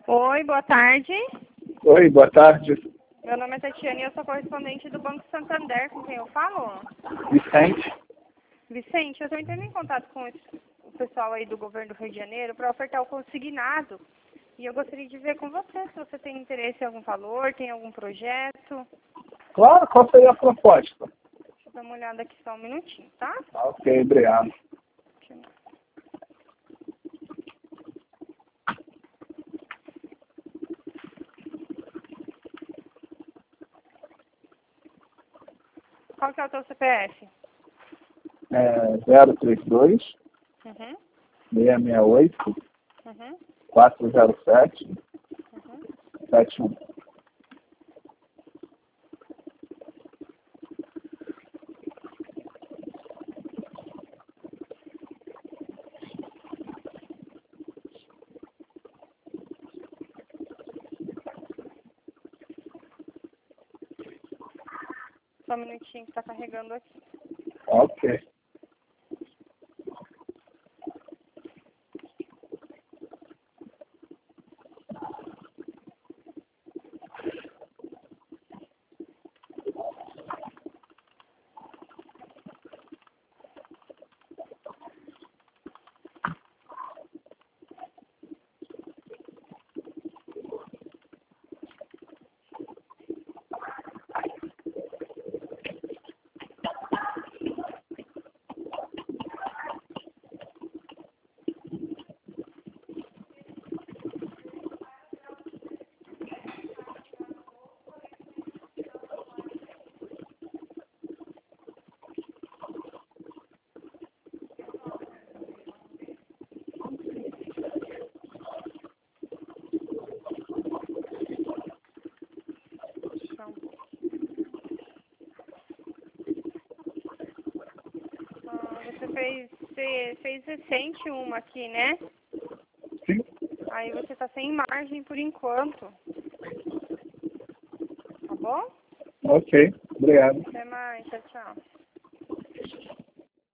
Oi, boa tarde. Oi, boa tarde. Meu nome é Tatiana e eu sou correspondente do Banco Santander, com quem eu falo? Vicente. Vicente, eu estou entrando em contato com o pessoal aí do governo do Rio de Janeiro para ofertar o consignado. E eu gostaria de ver com você se você tem interesse em algum valor, tem algum projeto. Claro, qual seria a proposta? Deixa eu dar uma olhada aqui só um minutinho, tá? Ok, obrigado. Qual que é o teu CPF? 032 Uhum, 668 uhum, 407 uhum. 71. Só um minutinho que está carregando aqui. Ok. Só um pouco. Você fez recente uma aqui, né? Sim. Aí você está sem margem por enquanto. Tá bom? Ok, obrigado. Até mais. Tchau, tchau.